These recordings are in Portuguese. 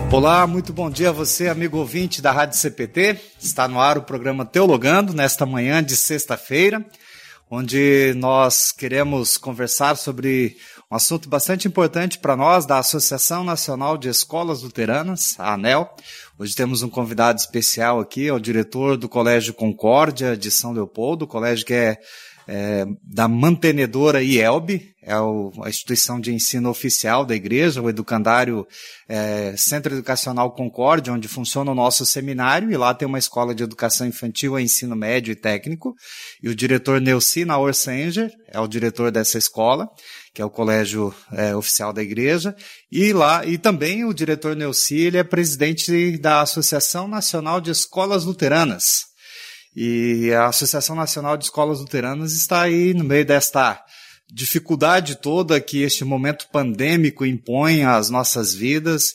Olá, muito bom dia a você, amigo ouvinte da Rádio CPT. Está no ar o programa Teologando, nesta manhã de sexta-feira, onde nós queremos conversar sobre um assunto bastante importante para nós, da Associação Nacional de Escolas Luteranas, a ANEL. Hoje temos um convidado especial aqui, é o diretor do Colégio Concórdia de São Leopoldo, colégio que é da mantenedora IELB, é a instituição de ensino oficial da igreja, o educandário Centro Educacional Concórdia, onde funciona o nosso seminário, e lá tem uma escola de educação infantil a ensino médio e técnico, e o diretor Neuci Naor Senger é o diretor dessa escola, que é o colégio oficial da igreja, e também o diretor Neuci, ele é presidente da Associação Nacional de Escolas Luteranas. E a Associação Nacional de Escolas Luteranas está aí no meio desta dificuldade toda que este momento pandêmico impõe às nossas vidas.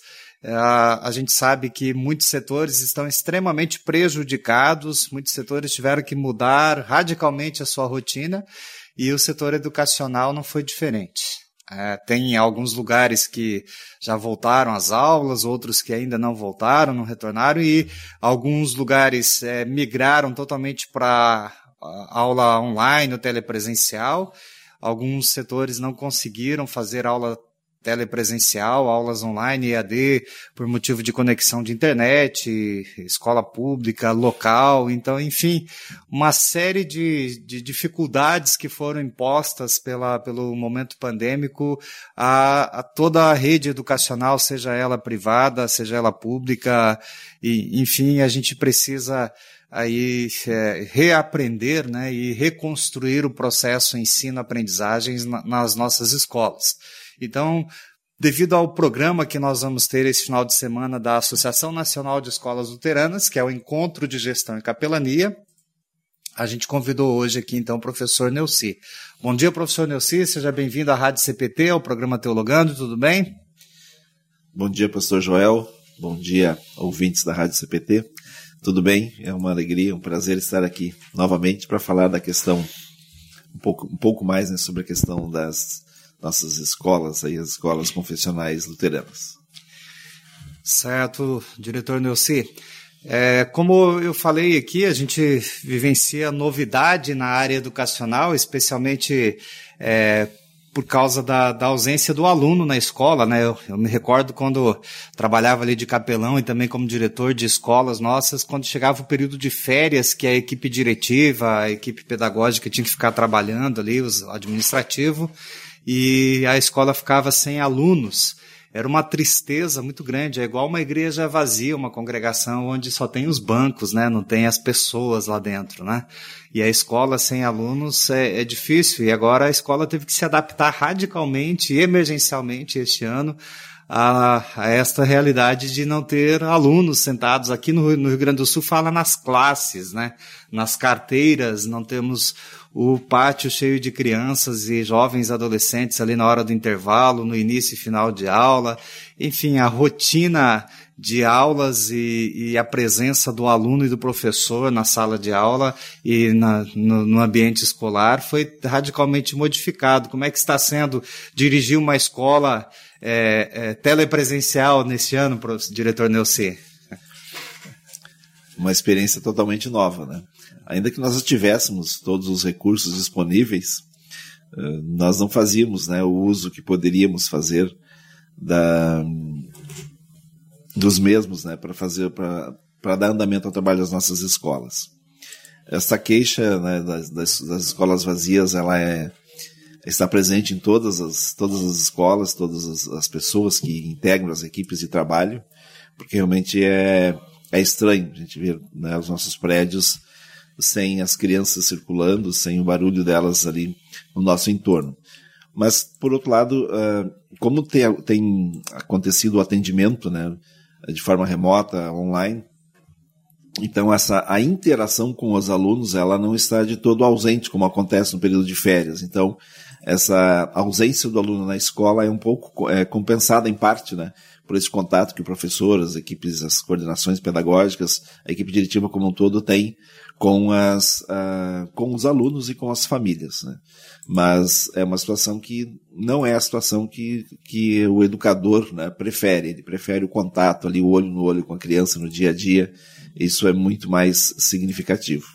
A gente sabe que muitos setores estão extremamente prejudicados, muitos setores tiveram que mudar radicalmente a sua rotina e o setor educacional não foi diferente. Tem alguns lugares que já voltaram às aulas, outros que ainda não voltaram, não retornaram, e alguns lugares migraram totalmente para aula online ou telepresencial. Alguns setores não conseguiram fazer aula telepresencial, aulas online, EAD, por motivo de conexão de internet, escola pública, local, então, enfim, uma série de dificuldades que foram impostas pelo momento pandêmico a toda a rede educacional, seja ela privada, seja ela pública, e, enfim, a gente precisa aí reaprender, né, e reconstruir o processo ensino-aprendizagens nas nossas escolas. Então, devido ao programa que nós vamos ter esse final de semana da Associação Nacional de Escolas Luteranas, que é o Encontro de Gestão e Capelania, a gente convidou hoje aqui, então, o professor Neuci. Bom dia, professor Neuci, seja bem-vindo à Rádio CPT, ao programa Teologando, tudo bem? Bom dia, pastor Joel, bom dia, ouvintes da Rádio CPT, tudo bem? É uma alegria, um prazer estar aqui novamente para falar da questão, um pouco mais, né, sobre a questão das nossas escolas, aí, as escolas confessionais luteranas. Certo, diretor Neuci. Como eu falei aqui, a gente vivencia novidade na área educacional, especialmente por causa da ausência do aluno na escola, né? Eu me recordo quando trabalhava ali de capelão e também como diretor de escolas nossas, quando chegava o período de férias, que a equipe diretiva, a equipe pedagógica tinha que ficar trabalhando ali, o administrativo, e a escola ficava sem alunos. Era uma tristeza muito grande, é igual uma igreja vazia, uma congregação onde só tem os bancos, né? Não tem as pessoas lá dentro, né? E a escola sem alunos é difícil, e agora a escola teve que se adaptar radicalmente e emergencialmente este ano a esta realidade de não ter alunos sentados. Aqui no Rio Grande do Sul fala nas classes, né? Nas carteiras, não temos o pátio cheio de crianças e jovens adolescentes ali na hora do intervalo, no início e final de aula. Enfim, a rotina de aulas e a presença do aluno e do professor na sala de aula e no ambiente escolar foi radicalmente modificado. Como é que está sendo dirigir uma escola telepresencial neste ano, diretor Neuci? Uma experiência totalmente nova, né? Ainda que nós tivéssemos todos os recursos disponíveis, nós não fazíamos, né, o uso que poderíamos fazer dos mesmos, né, para dar andamento ao trabalho das nossas escolas. Essa queixa, né, das escolas vazias, ela está presente em todas as escolas, todas as pessoas que integram as equipes de trabalho, porque realmente é estranho a gente ver, né, os nossos prédios sem as crianças circulando, sem o barulho delas ali no nosso entorno. Mas, por outro lado, como tem acontecido o atendimento, né, de forma remota, online, então a interação com os alunos ela não está de todo ausente, como acontece no período de férias. Então, essa ausência do aluno na escola é um pouco compensada em parte, né, por esse contato que o professor, as equipes, as coordenações pedagógicas, a equipe diretiva como um todo tem com os alunos e com as famílias, né? Mas é uma situação que não é a situação que o educador, né, prefere. Ele prefere o contato ali, o olho no olho com a criança no dia a dia. Isso é muito mais significativo.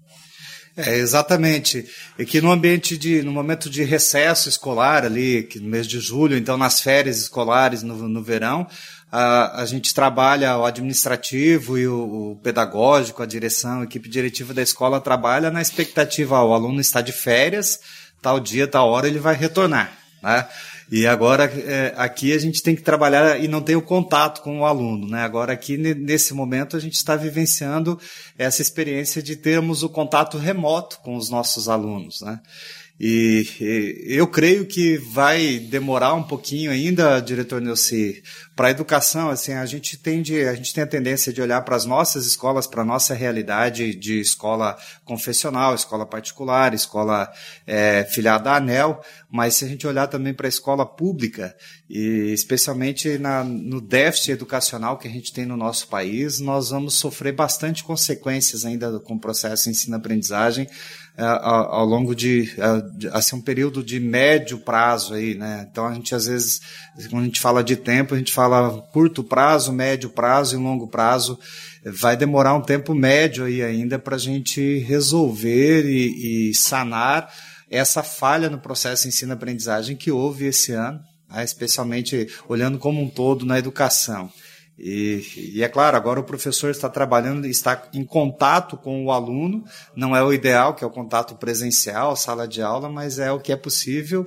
Exatamente. E que no momento de recesso escolar ali, que no mês de julho, então nas férias escolares no verão, a gente trabalha o administrativo e o pedagógico, a direção, a equipe diretiva da escola trabalha na expectativa, o aluno está de férias, tal dia, tal hora ele vai retornar, né? E agora, aqui a gente tem que trabalhar e não tem o contato com o aluno, né? Agora, aqui, nesse momento, a gente está vivenciando essa experiência de termos o contato remoto com os nossos alunos, né? E eu creio que vai demorar um pouquinho ainda, diretor Neuci, para a educação. Assim, a gente tem a tendência de olhar para as nossas escolas, para a nossa realidade de escola confessional, escola particular, escola filiada à ANEEL, mas se a gente olhar também para a escola pública, e especialmente no déficit educacional que a gente tem no nosso país, nós vamos sofrer bastante consequências ainda com o processo de ensino-aprendizagem, ao longo de assim, um período de médio prazo aí, né? Então a gente às vezes, quando a gente fala de tempo, a gente fala curto prazo, médio prazo e longo prazo. Vai demorar um tempo médio aí ainda para a gente resolver e sanar essa falha no processo de ensino-aprendizagem que houve esse ano, né? Especialmente olhando como um todo na educação. E é claro, agora o professor está trabalhando, está em contato com o aluno, não é o ideal, que é o contato presencial, sala de aula, mas é o que é possível.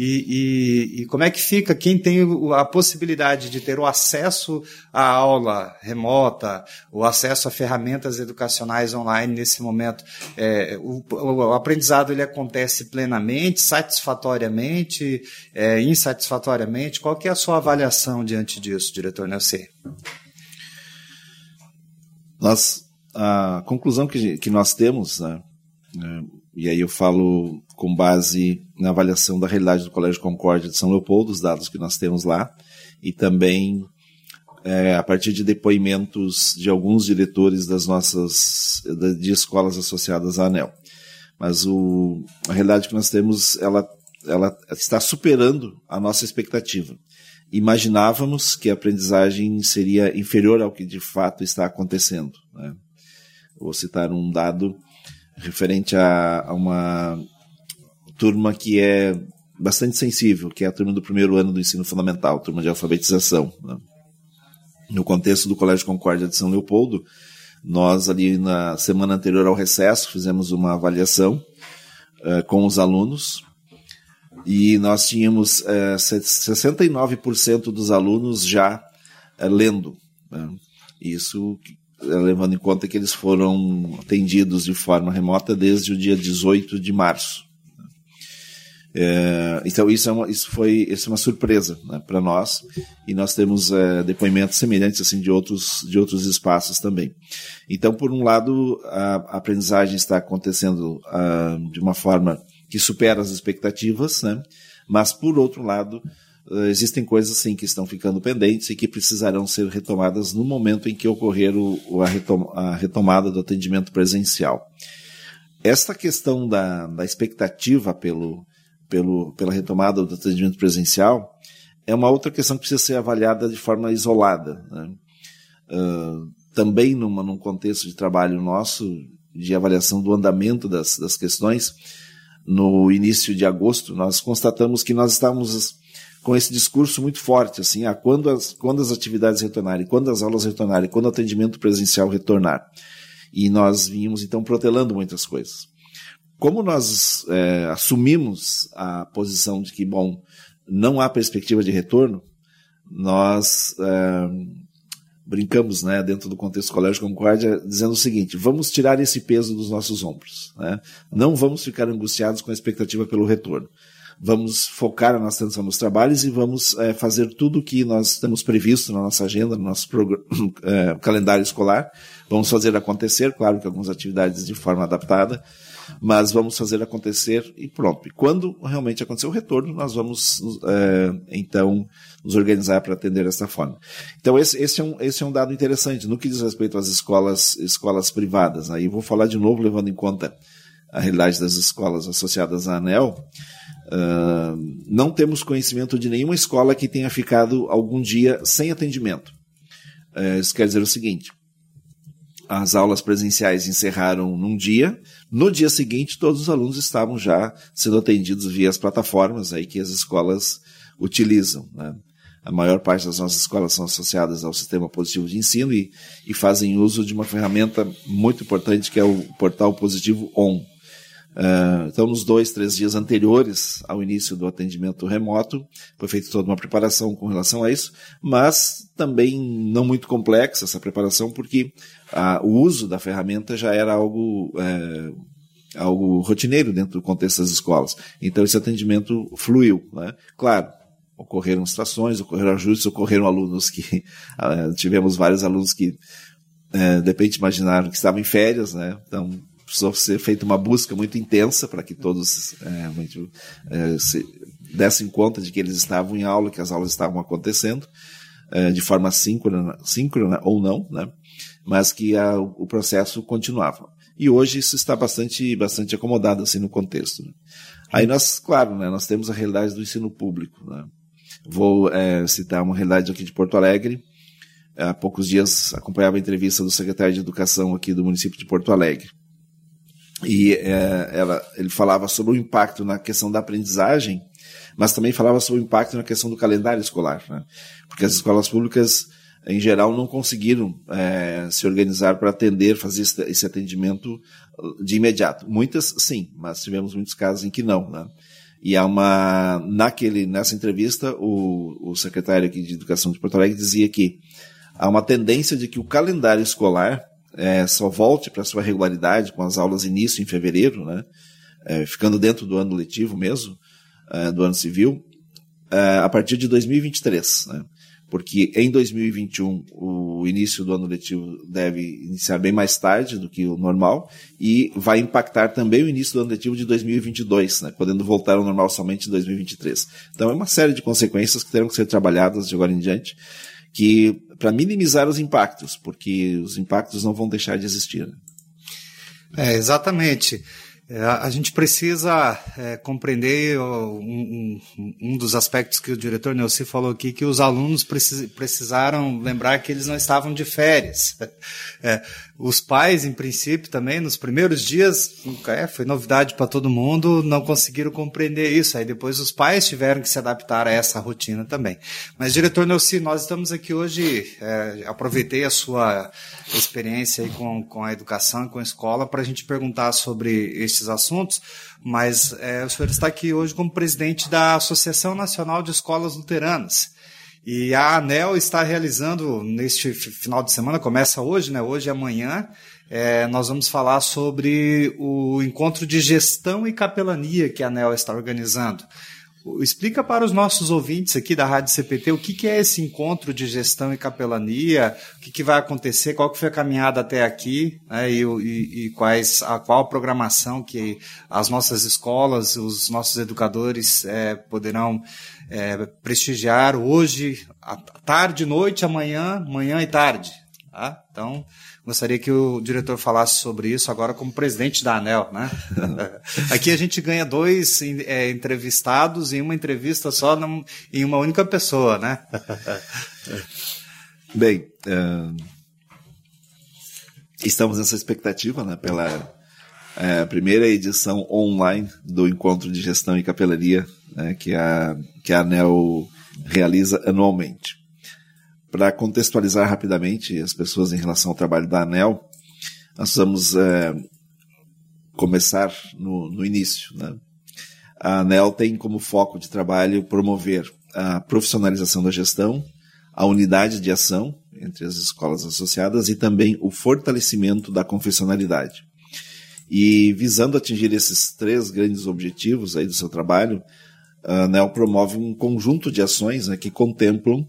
E como é que fica quem tem a possibilidade de ter o acesso à aula remota, o acesso a ferramentas educacionais online nesse momento? O aprendizado ele acontece plenamente, satisfatoriamente, insatisfatoriamente? Qual que é a sua avaliação diante disso, diretor Neuci? A conclusão que nós temos, né, e aí eu falo com base na avaliação da realidade do Colégio Concórdia de São Leopoldo, os dados que nós temos lá, e também a partir de depoimentos de alguns diretores de escolas associadas à ANEEL. Mas a realidade que nós temos, ela está superando a nossa expectativa. Imaginávamos que a aprendizagem seria inferior ao que de fato está acontecendo, né? Vou citar um dado referente a uma turma que é bastante sensível, que é a turma do primeiro ano do ensino fundamental, turma de alfabetização, né? No contexto do Colégio Concórdia de São Leopoldo, nós ali na semana anterior ao recesso fizemos uma avaliação com os alunos, e nós tínhamos 69% dos alunos já lendo, né? Isso levando em conta que eles foram atendidos de forma remota desde o dia 18 de março. Então isso é uma surpresa, né, para nós, e nós temos depoimentos semelhantes assim, de outros espaços também. Então, por um lado, a aprendizagem está acontecendo de uma forma que supera as expectativas, né? Mas, por outro lado, existem coisas sim que estão ficando pendentes e que precisarão ser retomadas no momento em que ocorrer a retomada do atendimento presencial. Esta questão da expectativa pela retomada do atendimento presencial é uma outra questão que precisa ser avaliada de forma isolada, né? Também num contexto de trabalho nosso, de avaliação do andamento das questões, no início de agosto, nós constatamos que nós estávamos com esse discurso muito forte, assim, quando as atividades retornarem, quando as aulas retornarem, quando o atendimento presencial retornar. E nós vínhamos, então, protelando muitas coisas. Como nós assumimos a posição de que, não há perspectiva de retorno, nós brincamos, né, dentro do contexto do Colégio Concórdia, dizendo o seguinte: vamos tirar esse peso dos nossos ombros, né? Não vamos ficar angustiados com a expectativa pelo retorno. Vamos focar a nossa atenção nos trabalhos e vamos fazer tudo o que nós temos previsto na nossa agenda, no nosso calendário escolar. Vamos fazer acontecer, claro que algumas atividades de forma adaptada, mas vamos fazer acontecer e pronto. E quando realmente acontecer o retorno, nós vamos, então, nos organizar para atender dessa forma. Então, esse é um dado interessante no que diz respeito às escolas privadas. Aí eu vou falar de novo, levando em conta a realidade das escolas associadas à ANEEL. Não temos conhecimento de nenhuma escola que tenha ficado algum dia sem atendimento. Isso quer dizer o seguinte: as aulas presenciais encerraram num dia, no dia seguinte todos os alunos estavam já sendo atendidos via as plataformas aí que as escolas utilizam, né? A maior parte das nossas escolas são associadas ao sistema positivo de ensino e fazem uso de uma ferramenta muito importante que é o portal Positivo On. Então, nos 2-3 dias anteriores ao início do atendimento remoto, foi feita toda uma preparação com relação a isso, mas também não muito complexa essa preparação, porque o uso da ferramenta já era algo rotineiro dentro do contexto das escolas. Então, esse atendimento fluiu, né? Claro, ocorreram situações, ocorreram ajustes, ocorreram alunos que... tivemos vários alunos que, de repente, imaginaram que estavam em férias, né? Então, precisou ser feita uma busca muito intensa para que todos se dessem conta de que eles estavam em aula, que as aulas estavam acontecendo, de forma síncrona ou não, né? Mas que o processo continuava. E hoje isso está bastante acomodado assim, no contexto, né? Aí nós temos a realidade do ensino público, né? Vou citar uma realidade aqui de Porto Alegre. Há poucos dias acompanhava a entrevista do secretário de Educação aqui do município de Porto Alegre. E ele falava sobre o impacto na questão da aprendizagem, mas também falava sobre o impacto na questão do calendário escolar, né? Porque as escolas públicas, em geral, não conseguiram se organizar para fazer esse atendimento de imediato. Muitas, sim, mas tivemos muitos casos em que não, né? E nessa entrevista, o secretário aqui de Educação de Porto Alegre dizia que há uma tendência de que o calendário escolar só volte para sua regularidade com as aulas início em fevereiro, né? Ficando dentro do ano letivo mesmo, do ano civil, a partir de 2023, né? Porque em 2021 o início do ano letivo deve iniciar bem mais tarde do que o normal e vai impactar também o início do ano letivo de 2022, né? Podendo voltar ao normal somente em 2023. Então é uma série de consequências que terão que ser trabalhadas de agora em diante, para minimizar os impactos, porque os impactos não vão deixar de existir, né? Exatamente. A gente precisa compreender um dos aspectos que o diretor Neuci falou aqui, que os alunos precisaram lembrar que eles não estavam de férias. Os pais, em princípio, também, nos primeiros dias, foi novidade para todo mundo, não conseguiram compreender isso. Aí depois os pais tiveram que se adaptar a essa rotina também. Mas, diretor Neuci, nós estamos aqui hoje, aproveitei a sua experiência aí com a educação e com a escola para a gente perguntar sobre esses assuntos, mas o senhor está aqui hoje como presidente da Associação Nacional de Escolas Luteranas. E a ANEEL está realizando, neste final de semana, começa hoje, né? Hoje e amanhã, nós vamos falar sobre o encontro de gestão e capelania que a ANEEL está organizando. Explica para os nossos ouvintes aqui da Rádio CPT o que é esse encontro de gestão e capelania, o que vai acontecer, qual que foi a caminhada até aqui, né, e qual a programação que as nossas escolas, os nossos educadores poderão prestigiar hoje, à tarde, noite, amanhã e tarde. Tá? Então, gostaria que o diretor falasse sobre isso agora como presidente da ANEEL, né? Aqui a gente ganha 2 entrevistados em uma entrevista só em uma única pessoa, né? Bem, estamos nessa expectativa, né, pela primeira edição online do Encontro de Gestão e Capelania, né, que a ANEEL realiza anualmente. Para contextualizar rapidamente as pessoas em relação ao trabalho da ANEEL, nós vamos começar no início, né? A ANEEL tem como foco de trabalho promover a profissionalização da gestão, a unidade de ação entre as escolas associadas e também o fortalecimento da confessionalidade. E visando atingir esses 3 grandes objetivos aí do seu trabalho, a ANEEL promove um conjunto de ações, né, que contemplam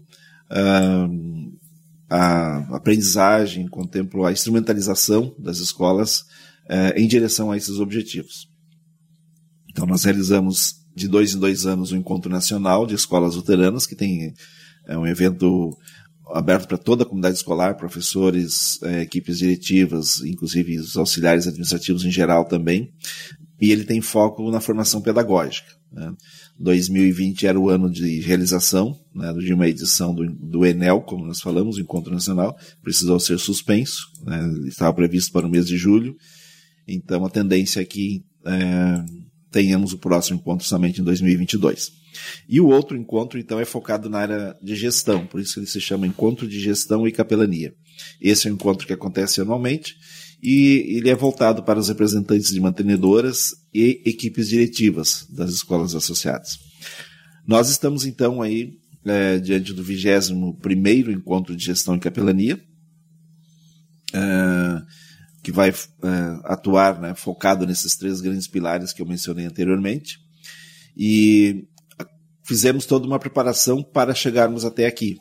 a aprendizagem, contemplam a instrumentalização das escolas em direção a esses objetivos. Então, nós realizamos de 2 em 2 anos o Encontro Nacional de Escolas Luteranas, que é um evento aberto para toda a comunidade escolar, professores, equipes diretivas, inclusive os auxiliares administrativos em geral também, e ele tem foco na formação pedagógica. 2020 era o ano de realização, de uma edição do ENEL, como nós falamos, o Encontro Nacional, precisou ser suspenso, estava previsto para o mês de julho, então a tendência é que tenhamos o próximo encontro somente em 2022. E o outro encontro, então, é focado na área de gestão, por isso ele se chama Encontro de Gestão e Capelania. Esse é um encontro que acontece anualmente e ele é voltado para os representantes de mantenedoras e equipes diretivas das escolas associadas. Nós estamos, então, aí diante do 21º Encontro de Gestão e Capelania, que vai atuar, focado nesses 3 grandes pilares que eu mencionei anteriormente, e fizemos toda uma preparação para chegarmos até aqui.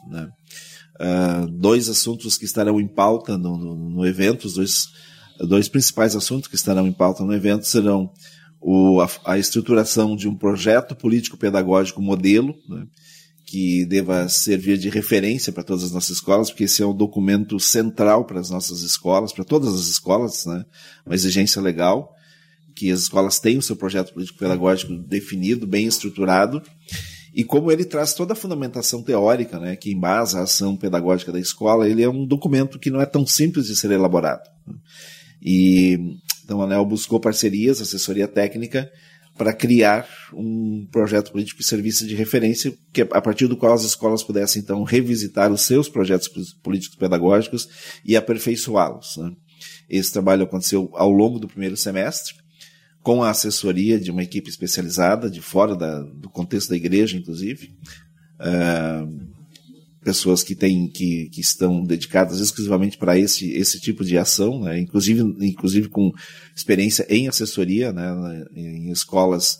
2 assuntos que estarão em pauta no evento, os dois principais assuntos que estarão em pauta no evento serão a estruturação de um projeto político-pedagógico modelo, que deva servir de referência para todas as nossas escolas, porque esse é um documento central para as nossas escolas, para todas as escolas, uma exigência legal, que as escolas tenham o seu projeto político-pedagógico definido, bem estruturado, e como ele traz toda a fundamentação teórica, que embasa a ação pedagógica da escola, ele é um documento que não é tão simples de ser elaborado. E então a ANEEL buscou parcerias, assessoria técnica, para criar um projeto político que servisse de referência, a partir do qual as escolas pudessem, então, revisitar os seus projetos políticos pedagógicos e aperfeiçoá-los. Esse trabalho aconteceu ao longo do primeiro semestre, com a assessoria de uma equipe especializada, de fora do contexto da igreja, inclusive, pessoas que estão dedicadas exclusivamente para esse tipo de ação, inclusive com experiência em assessoria, em escolas,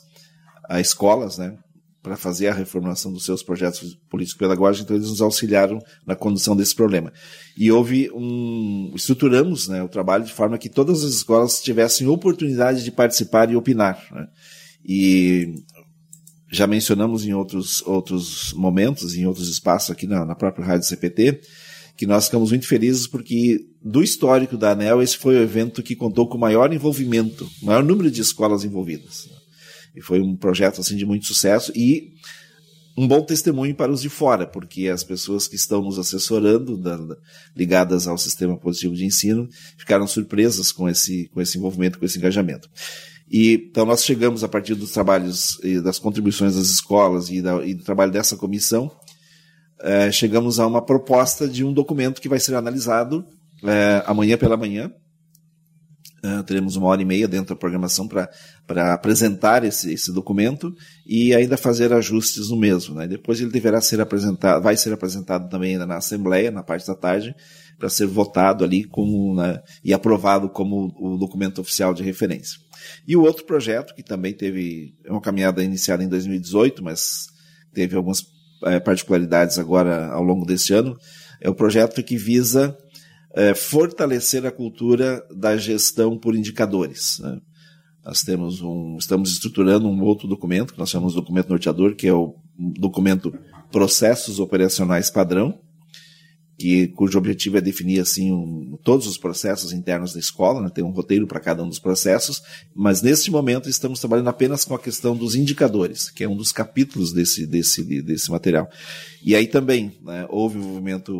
para fazer a reformulação dos seus projetos político-pedagógicos, então eles nos auxiliaram na condução desse problema. E estruturamos o trabalho de forma que todas as escolas tivessem oportunidade de participar e opinar. E já mencionamos em outros momentos, em outros espaços aqui na própria Rádio CPT, que nós ficamos muito felizes porque, do histórico da ANEEL, esse foi o evento que contou com o maior envolvimento, o maior número de escolas envolvidas. E foi um projeto de muito sucesso e um bom testemunho para os de fora, porque as pessoas que estão nos assessorando, ligadas ao sistema positivo de ensino, ficaram surpresas com esse envolvimento, com esse engajamento. E então nós chegamos, a partir dos trabalhos e das contribuições das escolas e do trabalho dessa comissão, chegamos a uma proposta de um documento que vai ser analisado amanhã pela manhã. Teremos 1h30 dentro da programação para apresentar esse documento e ainda fazer ajustes no mesmo. Depois ele vai ser apresentado também na Assembleia, na parte da tarde, para ser votado ali e aprovado como o documento oficial de referência. E o outro projeto, que também teve uma caminhada iniciada em 2018, mas teve algumas particularidades agora ao longo deste ano, é o projeto que visa fortalecer a cultura da gestão por indicadores. Nós estamos estruturando um outro documento, que nós chamamos de documento norteador, que é o documento Processos Operacionais Padrão, cujo objetivo é definir todos os processos internos da escola, tem um roteiro para cada um dos processos, mas neste momento estamos trabalhando apenas com a questão dos indicadores, que é um dos capítulos desse material. E aí também houve um movimento,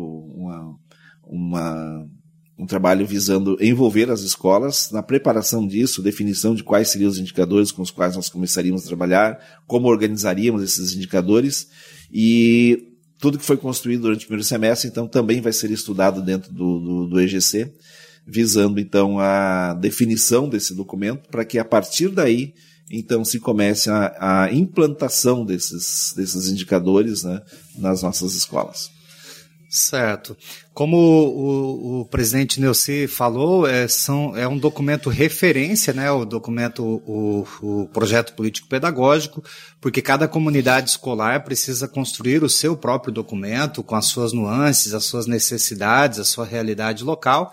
um trabalho visando envolver as escolas na preparação disso, definição de quais seriam os indicadores com os quais nós começaríamos a trabalhar, como organizaríamos esses indicadores, e tudo que foi construído durante o primeiro semestre, então, também vai ser estudado dentro do EGC, visando, então, a definição desse documento, para que, a partir daí, então, se comece a implantação desses indicadores nas nossas escolas. Certo. Como o presidente Neuci falou, é um documento referência, o documento, o projeto político-pedagógico, porque cada comunidade escolar precisa construir o seu próprio documento, com as suas nuances, as suas necessidades, a sua realidade local,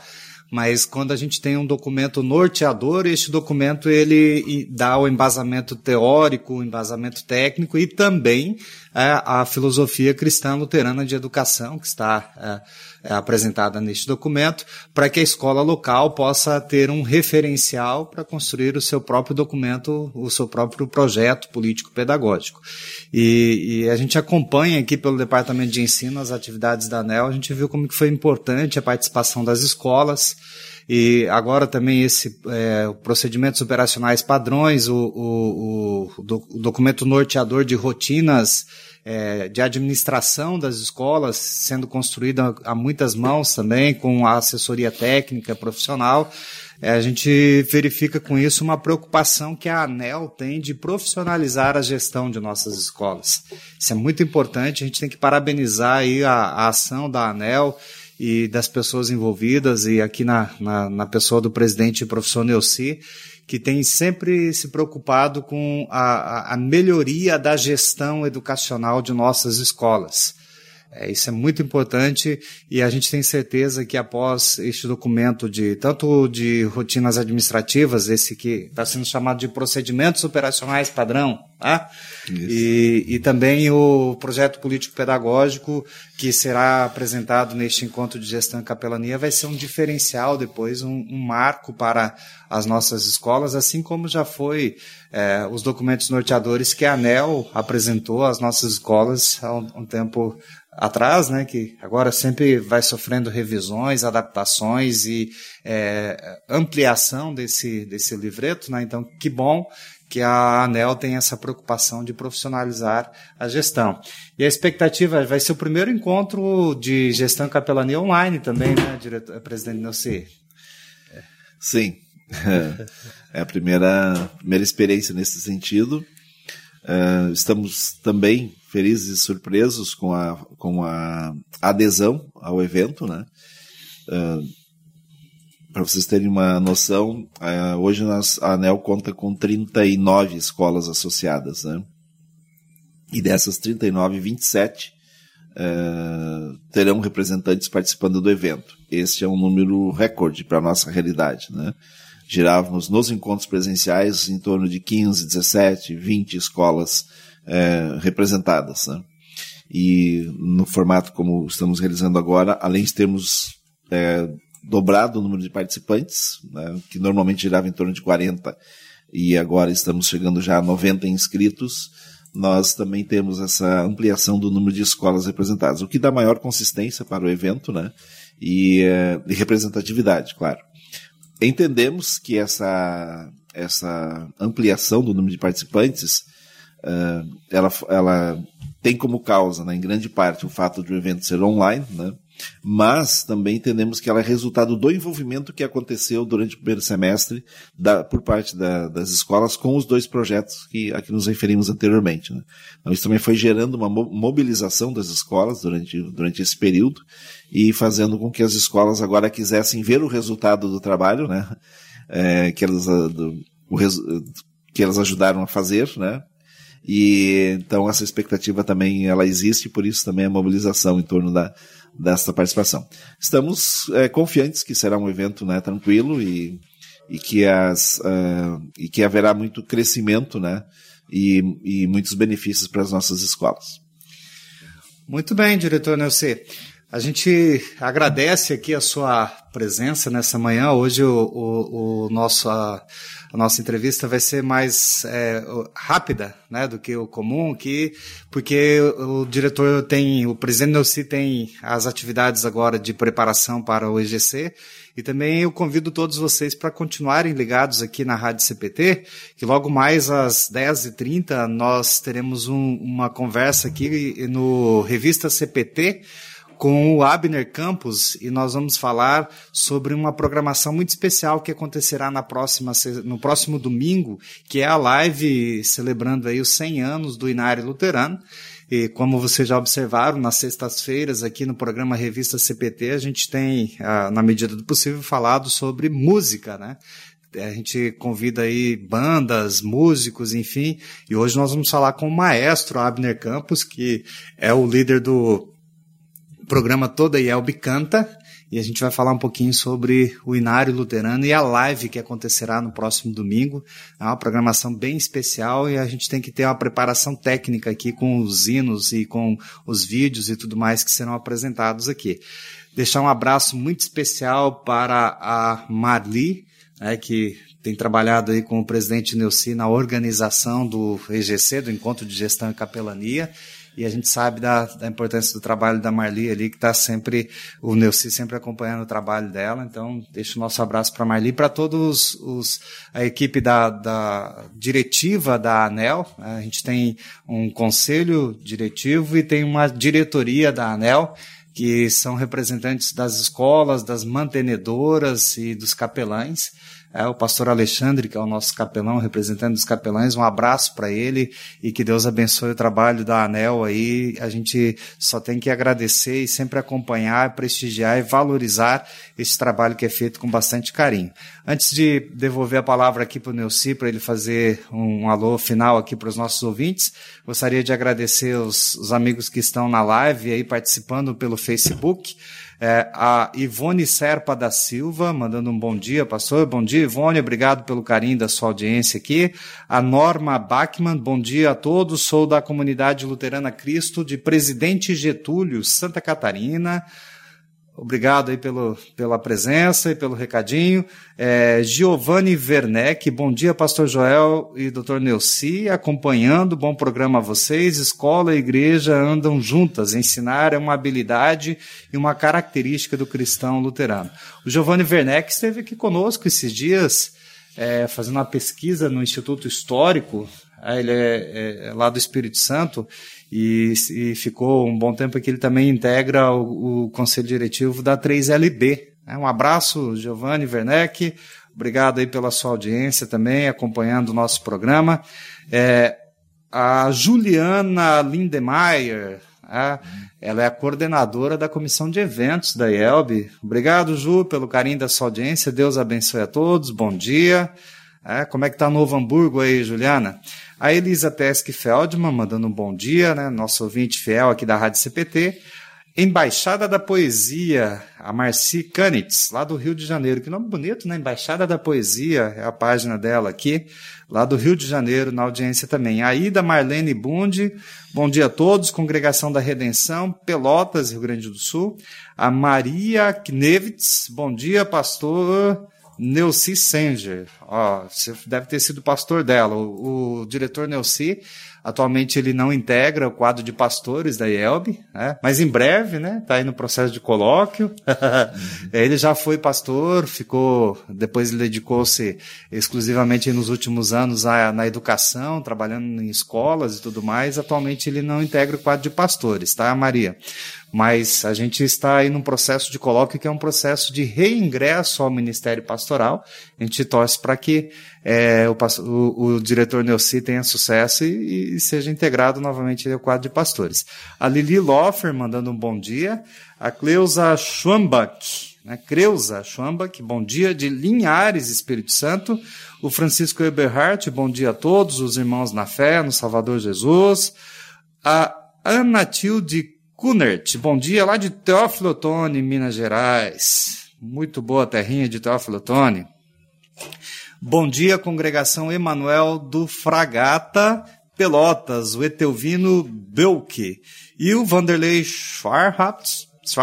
mas quando a gente tem um documento norteador, este documento ele dá o embasamento teórico, o embasamento técnico e também a filosofia cristã luterana de educação que está apresentada neste documento, para que a escola local possa ter um referencial para construir o seu próprio documento, o seu próprio projeto político-pedagógico. E a gente acompanha aqui pelo Departamento de Ensino as atividades da ANEEL, a gente viu como que foi importante a participação das escolas, e agora também procedimentos operacionais padrões, o documento norteador de rotinas de administração das escolas, sendo construído a muitas mãos também, com a assessoria técnica profissional. A gente verifica com isso uma preocupação que a ANEEL tem de profissionalizar a gestão de nossas escolas. Isso é muito importante, a gente tem que parabenizar aí a ação da ANEEL e das pessoas envolvidas, e aqui na pessoa do presidente e professor Neuci, que tem sempre se preocupado com a melhoria da gestão educacional de nossas escolas. Isso é muito importante e a gente tem certeza que após este documento tanto de rotinas administrativas, esse que está sendo chamado de procedimentos operacionais padrão, tá? E também o projeto político-pedagógico que será apresentado neste encontro de gestão e capelania vai ser um diferencial depois, um marco para as nossas escolas, assim como já foi os documentos norteadores que a ANEEL apresentou às nossas escolas há um tempo atrás, né, que agora sempre vai sofrendo revisões, adaptações e ampliação desse livreto, né? Então, que bom que a ANEEL tem essa preocupação de profissionalizar a gestão. E a expectativa vai ser o primeiro encontro de gestão e capelania online também, né, presidente Neuci? Sim, é a primeira experiência nesse sentido. Estamos também felizes e surpresos com a adesão ao evento, né? Para vocês terem uma noção, hoje a ANEEL conta com 39 escolas associadas, né? E dessas 39, 27 terão representantes participando do evento. Esse é um número recorde para a nossa realidade, né? Girávamos nos encontros presenciais em torno de 15, 17, 20 escolas representadas, né? E no formato como estamos realizando agora, além de termos dobrado o número de participantes, né, que normalmente girava em torno de 40, e agora estamos chegando já a 90 inscritos, nós também temos essa ampliação do número de escolas representadas, o que dá maior consistência para o evento, né, e representatividade, claro. Entendemos que essa ampliação do número de participantes, ela tem como causa, né, em grande parte, o fato de o evento ser online, né, mas também entendemos que ela é resultado do envolvimento que aconteceu durante o primeiro semestre por parte das escolas com os dois projetos a que nos referimos anteriormente, né. Então isso também foi gerando uma mobilização das escolas durante esse período e fazendo com que as escolas agora quisessem ver o resultado do trabalho, né, que elas ajudaram a fazer, né. E então essa expectativa também ela existe, por isso também a mobilização em torno dessa participação. Estamos confiantes que será um evento, né, tranquilo e que haverá muito crescimento, né, e muitos benefícios para as nossas escolas. Muito bem, diretor Neuci. A gente agradece aqui a sua presença nessa manhã. Hoje a nossa entrevista vai ser mais rápida, né, do que o comum aqui, porque o presidente Neuci tem as atividades agora de preparação para o EGC, e também eu convido todos vocês para continuarem ligados aqui na Rádio CPT, que logo mais às 10h30 nós teremos uma conversa aqui no Revista CPT, com o Abner Campos, e nós vamos falar sobre uma programação muito especial que acontecerá no próximo domingo, que é a live celebrando aí os 100 anos do Inário Luterano. E como vocês já observaram, nas sextas-feiras aqui no programa Revista CPT, a gente tem, na medida do possível, falado sobre música, né? A gente convida aí bandas, músicos, enfim, e hoje nós vamos falar com o maestro Abner Campos, que é o líder do programa Toda Ielbe Canta, e a gente vai falar um pouquinho sobre o Inário Luterano e a live que acontecerá no próximo domingo. É uma programação bem especial e a gente tem que ter uma preparação técnica aqui com os hinos e com os vídeos e tudo mais que serão apresentados aqui. Deixar um abraço muito especial para a Marli, que tem trabalhado aí com o presidente Neuci na organização do EGC, do Encontro de Gestão e Capelania, e a gente sabe da importância do trabalho da Marli ali, que está sempre, o Neuci sempre acompanhando o trabalho dela. Então deixo o nosso abraço para a Marli, para todos a equipe da diretiva da ANEL. A gente tem um conselho diretivo e tem uma diretoria da ANEL, que são representantes das escolas, das mantenedoras e dos capelães. O pastor Alexandre, que é o nosso capelão, representante dos capelães, um abraço para ele e que Deus abençoe o trabalho da ANEL aí. A gente só tem que agradecer e sempre acompanhar, prestigiar e valorizar esse trabalho que é feito com bastante carinho. Antes de devolver a palavra aqui para o Neuci, para ele fazer um alô final aqui para os nossos ouvintes, gostaria de agradecer os amigos que estão na live aí participando pelo Facebook. A Ivone Serpa da Silva, mandando um bom dia, pastor. Bom dia, Ivone, obrigado pelo carinho da sua audiência aqui. A Norma Bachmann, bom dia a todos, sou da Comunidade Luterana Cristo de Presidente Getúlio, Santa Catarina. Obrigado aí pela presença e pelo recadinho. Giovanni Werneck, bom dia, pastor Joel e doutor Neuci, acompanhando, bom programa a vocês. Escola e igreja andam juntas, ensinar é uma habilidade e uma característica do cristão luterano. O Giovanni Werneck esteve aqui conosco esses dias, fazendo uma pesquisa no Instituto Histórico. Ele é lá do Espírito Santo e ficou um bom tempo aqui. Ele também integra o Conselho Diretivo da 3LB. Um abraço, Giovanni Werneck, obrigado aí pela sua audiência também, acompanhando o nosso programa. A Juliana Lindemeyer, ela é a coordenadora da comissão de eventos da IELB. Obrigado, Ju, pelo carinho da sua audiência, Deus abençoe a todos, bom dia. Como é que está Novo Hamburgo aí, Juliana? A Elisa Teske Feldman, mandando um bom dia, né? Nosso ouvinte fiel aqui da Rádio CPT. Embaixada da Poesia, a Marci Canitz, lá do Rio de Janeiro. Que nome bonito, né? Embaixada da Poesia, é a página dela aqui, lá do Rio de Janeiro, na audiência também. A Ida Marlene Bundi, bom dia a todos, Congregação da Redenção, Pelotas, Rio Grande do Sul. A Maria Knevitz, bom dia, pastor Neuci Senger. Você deve ter sido pastor dela. O diretor Neuci, atualmente ele não integra o quadro de pastores da IELB, mas em breve, né, está aí no processo de colóquio. Ele já foi pastor, depois ele dedicou-se exclusivamente nos últimos anos na educação, trabalhando em escolas e tudo mais. Atualmente ele não integra o quadro de pastores, tá, Maria? Mas a gente está aí num processo de colóquio que é um processo de reingresso ao Ministério Pastoral. A gente torce para que o diretor Neuci tenha sucesso e seja integrado novamente ao quadro de pastores. A Lili Loffer, mandando um bom dia. A Cleusa Schwambach, bom dia, de Linhares, Espírito Santo. O Francisco Eberhardt, bom dia a todos, os irmãos na fé, no Salvador Jesus. A Ana Tilde Kunert, bom dia, lá de Teófilo Otoni, Minas Gerais. Muito boa terrinha de Teófilo Otoni. Bom dia, Congregação Emanuel do Fragata, Pelotas, o Etelvino Belke. E o Vanderlei Schwarz,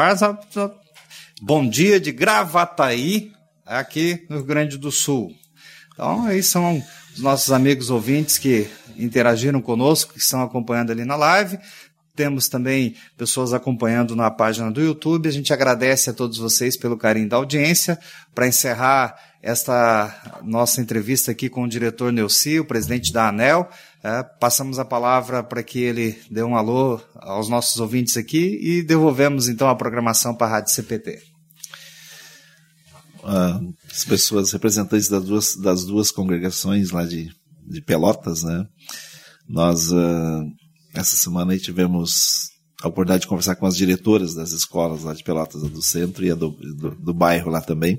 bom dia, de Gravataí, aqui no Rio Grande do Sul. Então, aí são os nossos amigos ouvintes que interagiram conosco, que estão acompanhando ali na live. Temos também pessoas acompanhando na página do YouTube. A gente agradece a todos vocês pelo carinho da audiência. Para encerrar esta nossa entrevista aqui com o diretor Neuci, o presidente da ANEL, passamos a palavra para que ele dê um alô aos nossos ouvintes aqui e devolvemos então a programação para a Rádio CPT. As pessoas representantes das duas congregações lá de Pelotas, né? Nós... essa semana aí tivemos a oportunidade de conversar com as diretoras das escolas lá de Pelotas, do centro e a do bairro lá também.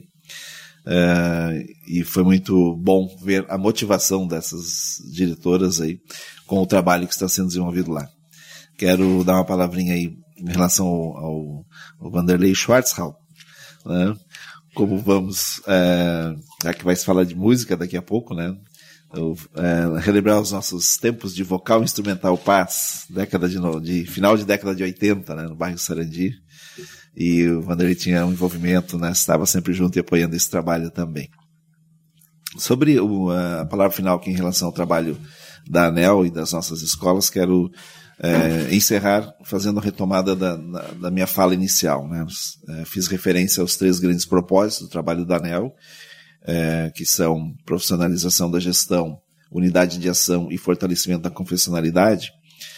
E foi muito bom ver a motivação dessas diretoras aí com o trabalho que está sendo desenvolvido lá. Quero dar uma palavrinha aí em relação ao Vanderlei Schwarzhaupt. né? Como vamos, já que vai se falar de música daqui a pouco, né? Relembrar os nossos tempos de vocal instrumental Paz, final de década de 80, né? No bairro Sarandi. E o Vanderlei tinha um envolvimento, né? Estava sempre junto e apoiando esse trabalho também. Sobre a palavra final aqui em relação ao trabalho da ANEL e das nossas escolas, quero encerrar fazendo a retomada da minha fala inicial, né? Fiz referência aos 3 grandes propósitos do trabalho da ANEL, que são profissionalização da gestão, unidade de ação e fortalecimento da confessionalidade.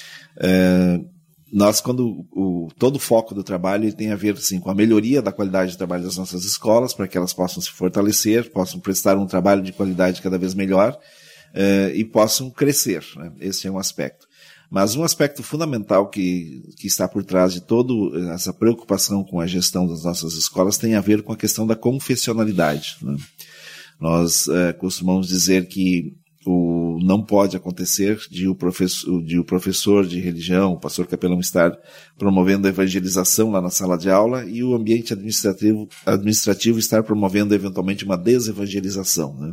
Nós, todo o foco do trabalho tem a ver, assim, com a melhoria da qualidade de trabalho das nossas escolas, para que elas possam se fortalecer, possam prestar um trabalho de qualidade cada vez melhor, e possam crescer, né? Esse é um aspecto. Mas um aspecto fundamental que está por trás de toda essa preocupação com a gestão das nossas escolas tem a ver com a questão da confessionalidade, né? Nós costumamos dizer que não pode acontecer de o professor de religião, o pastor capelão, estar promovendo a evangelização lá na sala de aula e o ambiente administrativo estar promovendo eventualmente uma desevangelização, né?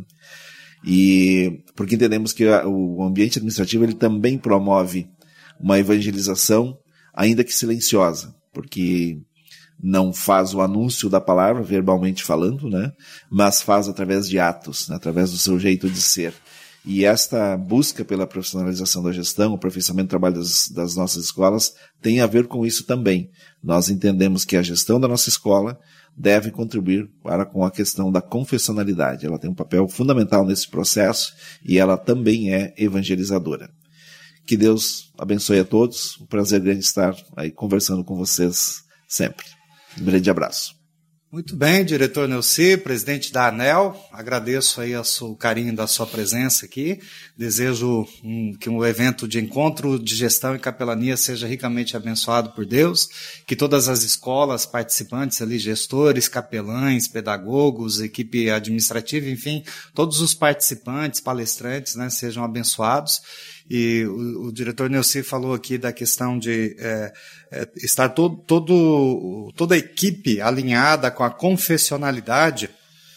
E porque entendemos que o ambiente administrativo ele também promove uma evangelização, ainda que silenciosa, porque não faz o anúncio da palavra, verbalmente falando, né? Mas faz através de atos, né? Através do seu jeito de ser. E esta busca pela profissionalização da gestão, o aperfeiçoamento do trabalho das nossas escolas, tem a ver com isso também. Nós entendemos que a gestão da nossa escola deve contribuir com a questão da confessionalidade. Ela tem um papel fundamental nesse processo e ela também é evangelizadora. Que Deus abençoe a todos. Um prazer grande estar aí conversando com vocês sempre. Um grande abraço. Muito bem, diretor Neuci, presidente da ANEL, agradeço aí o carinho da sua presença aqui, desejo que um evento de encontro de gestão e capelania seja ricamente abençoado por Deus, que todas as escolas participantes ali, gestores, capelães, pedagogos, equipe administrativa, enfim, todos os participantes, palestrantes, né, sejam abençoados. E o diretor Neuci falou aqui da questão de estar toda a equipe alinhada com a confessionalidade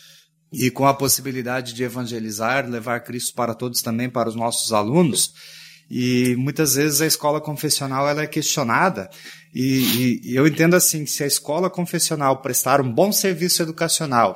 e com a possibilidade de evangelizar, levar Cristo para todos também, para os nossos alunos. E muitas vezes a escola confessional ela é questionada e eu entendo assim, que se a escola confessional prestar um bom serviço educacional,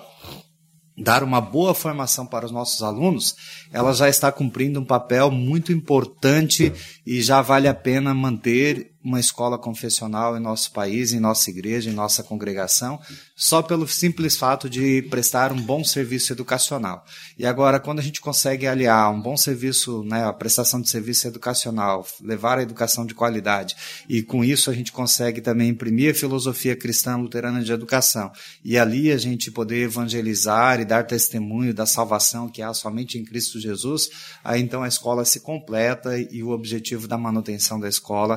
dar uma boa formação para os nossos alunos, ela já está cumprindo um papel muito importante e já vale a pena manter uma escola confessional em nosso país, em nossa igreja, em nossa congregação, só pelo simples fato de prestar um bom serviço educacional. E agora, quando a gente consegue aliar um bom serviço, né, a prestação de serviço educacional, levar a educação de qualidade, e com isso a gente consegue também imprimir a filosofia cristã luterana de educação, e ali a gente poder evangelizar e dar testemunho da salvação que há somente em Cristo Jesus, aí então a escola se completa e o objetivo da manutenção da escola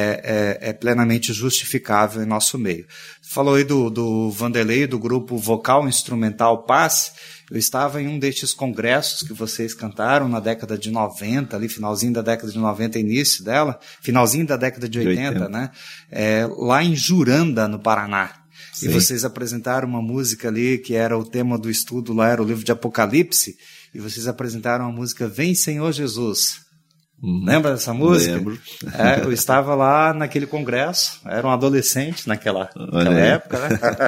é plenamente justificável em nosso meio. Falou aí do Vanderlei, do grupo vocal instrumental Paz. Eu estava em um destes congressos que vocês cantaram na década de 90, ali finalzinho da década de 90, início dela, finalzinho da década de 80, né? Lá em Juranda, no Paraná. Sim. E vocês apresentaram uma música ali que era o tema do estudo, lá era o livro de Apocalipse, e vocês apresentaram a música Vem Senhor Jesus. Lembra dessa música? Lembro. Eu estava lá naquele congresso, era um adolescente naquela época,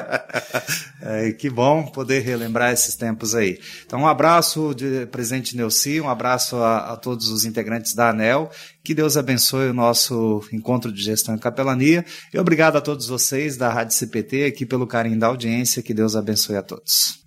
né? Que bom poder relembrar esses tempos aí. Então, um abraço de presidente Neuci, um abraço a todos os integrantes da ANEL, que Deus abençoe o nosso encontro de gestão e capelania, e obrigado a todos vocês da Rádio CPT aqui pelo carinho da audiência, que Deus abençoe a todos.